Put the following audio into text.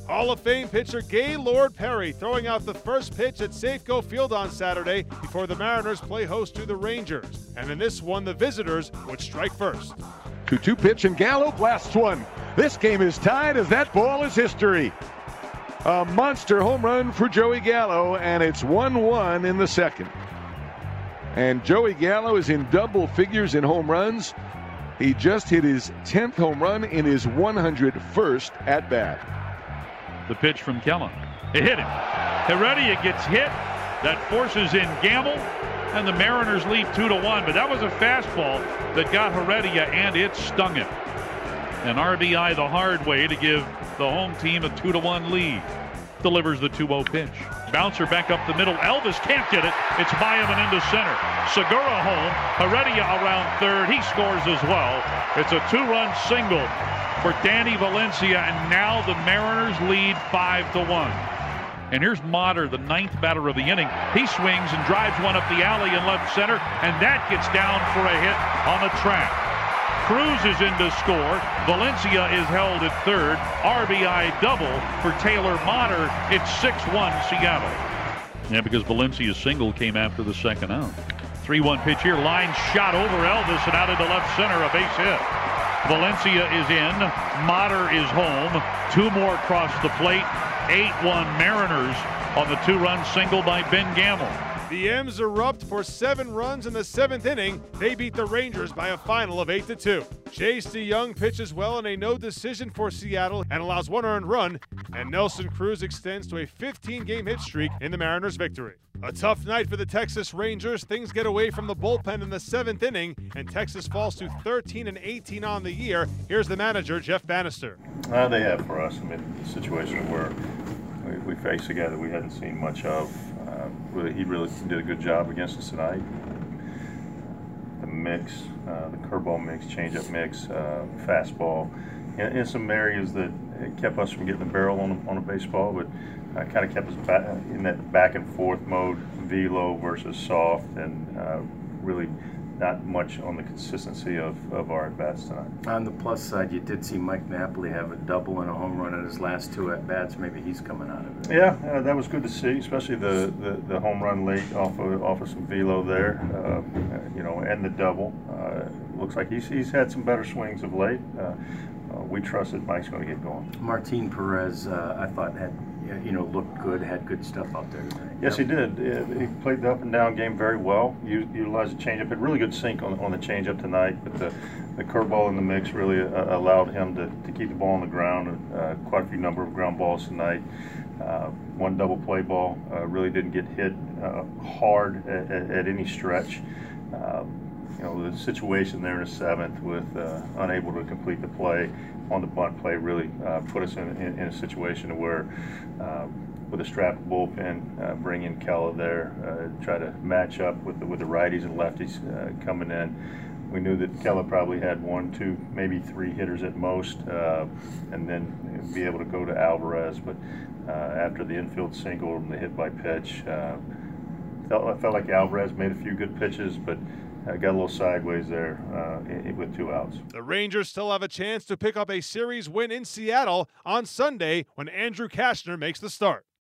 Hall of Fame pitcher Gaylord Perry throwing out the first pitch at Safeco Field on Saturday before the Mariners play host to the Rangers. And in this one, the visitors would strike first. 2-2 pitch, and Gallo blasts one. This game is tied as that ball is history. A monster home run for Joey Gallo, and it's 1-1 in the second. And Joey Gallo is in double figures in home runs. He just hit his 10th home run in his 101st at-bat. The pitch from Kellen. It hit him. Heredia gets hit. That forces in Gamble, and the Mariners lead 2-1. But that was a fastball that got Heredia, and it stung him. An RBI the hard way to give the home team a 2-1 lead. Delivers the 2-0 pitch. Bouncer back up the middle. Elvis can't get it. It's by him and into center. Segura home. Heredia around third. He scores as well. It's a 2-run single for Danny Valencia, and now the Mariners lead 5-1. And here's Motter, the ninth batter of the inning. He swings and drives one up the alley in left center, and that gets down for a hit on the track. Cruz is in to score. Valencia is held at third. RBI double for Taylor Motter. It's 6-1 Seattle. Yeah, because Valencia's single came after the second out. 3-1 pitch here. Line shot over Elvis and out into left center. A base hit. Valencia is in. Motter is home. Two more cross the plate. 8-1 Mariners on the 2-run single by Ben Gamble. The M's erupt for 7 runs in the 7th inning. They beat the Rangers by a final of 8-2. Chase DeYoung pitches well in a no decision for Seattle and allows 1 earned run. And Nelson Cruz extends to a 15-game hit streak in the Mariners' victory. A tough night for the Texas Rangers. Things get away from the bullpen in the 7th inning, and Texas falls to 13-18 on the year. Here's the manager, Jeff Bannister. They have for us. I mean, the situation where we faced a guy that we hadn't seen much of. He really did a good job against us tonight. The mix, the curveball mix, changeup mix, fastball, in some areas that it kept us from getting the barrel on a baseball, but kind of kept us back in that back and forth mode, velo versus soft, and really not much on the consistency of our at-bats tonight. On the plus side, you did see Mike Napoli have a double and a home run in his last 2 at-bats. Maybe he's coming out of it. Yeah, that was good to see, especially the home run late off of some velo there, and the double. Looks like he's had some better swings of late. We trust that Mike's going to get going. Martin Perez, I thought looked good, had good stuff out there today. Yes, he did. He played the up and down game very well. Utilized the changeup. Had really good sink on the changeup tonight, but the curveball in the mix really allowed him to keep the ball on the ground. Quite a few number of ground balls tonight. 1 double play ball. Really didn't get hit hard at any stretch. The situation there in the 7th with unable to complete the play on the bunt play really put us in a situation where with a strapped bullpen, bring in Kella there, try to match up with the righties and lefties coming in. We knew that Kella probably had 1, 2, maybe 3 hitters at most, and then be able to go to Alvarez. But after the infield single and the hit by pitch, I felt like Alvarez made a few good pitches, but got a little sideways there with 2 outs. The Rangers still have a chance to pick up a series win in Seattle on Sunday when Andrew Kashner makes the start.